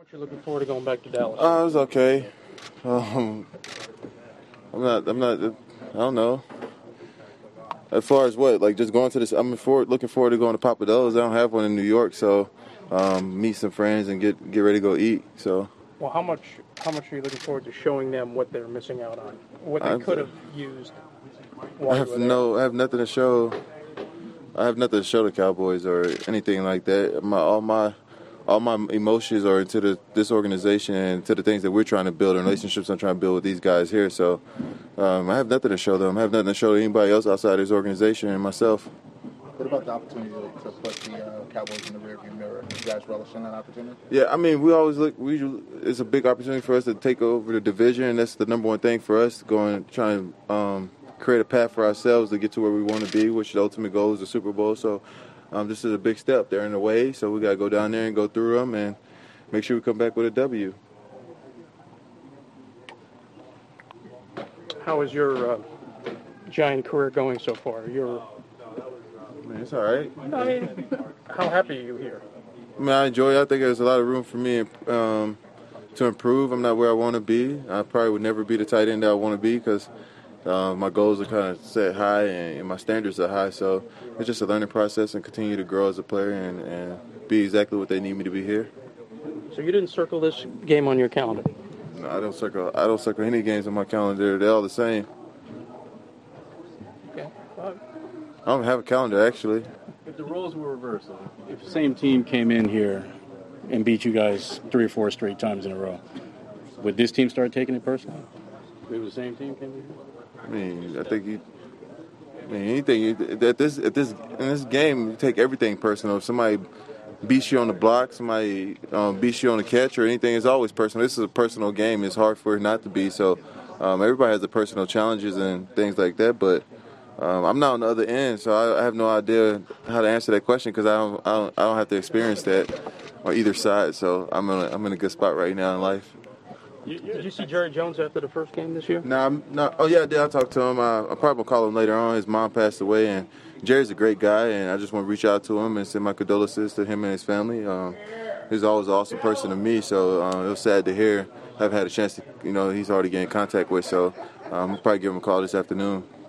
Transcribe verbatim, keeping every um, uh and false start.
much are you looking forward to going back to Dallas? Uh, it was okay. Um, I'm not. I'm not. I don't know. As far as what, like just going to this, I'm forward, looking forward to going to Papa Do's. I don't have one in New York, so um, meet some friends and get get ready to go eat. So. Well, how much how much are you looking forward to showing them what they're missing out on, what they I've, could have used? I While have you were there? no. I have nothing to show. I have nothing to show the Cowboys or anything like that. My all my all my emotions are into the, this organization and to the things that we're trying to build and relationships I'm trying to build with these guys here. So um, I have nothing to show them. I have nothing to show anybody else outside this organization and myself. What about the opportunity to put the uh, Cowboys in the rearview mirror? You guys relish in that opportunity? Yeah, I mean, we always look. We it's a big opportunity for us to take over the division, and that's the number one thing for us. Going trying to um, create a path for ourselves to get to where we want to be, which the ultimate goal is the Super Bowl. So um, this is a big step. They're in the way, so we got to go down there and go through them and make sure we come back with a W. How is your uh, Giant career going so far? You're, I mean, it's all right. I mean, how happy are you here? I mean, I enjoy it. I think there's a lot of room for me um, to improve. I'm not where I want to be. I probably would never be the tight end that I want to be because uh, my goals are kind of set high and, and my standards are high. So it's just a learning process and continue to grow as a player and, and be exactly what they need me to be here. So you didn't circle this game on your calendar? No, I don't circle. I don't circle any games on my calendar. They're all the same. Okay. Uh, I don't have a calendar actually. If the roles were reversed, if the same team came in here and beat you guys three or four straight times in a row, would this team start taking it personally? If it was the same team came in here? I mean, I think you. I mean, anything you- at this at this in this game, you take everything personal. If somebody beats you on the block, somebody um, beats you on the catch, or anything, it's always personal. This is a personal game. It's hard for it not to be. So um, everybody has the personal challenges and things like that. But um, I'm not on the other end, so I, I have no idea how to answer that question because I don't, I don't I don't have to experience that on either side. So I'm in a, I'm in a good spot right now in life. Did you see Jerry Jones after the first game this year? No, I'm not. Oh yeah, I did. I talked to him. I, I probably will call him later on. His mom passed away, and Jerry's a great guy, and I just want to reach out to him and send my condolences to him and his family. Um, he's always an awesome person to me, so uh, it was sad to hear. I haven't had a chance to, you know, he's already getting in contact with, so um, I'll probably give him a call this afternoon.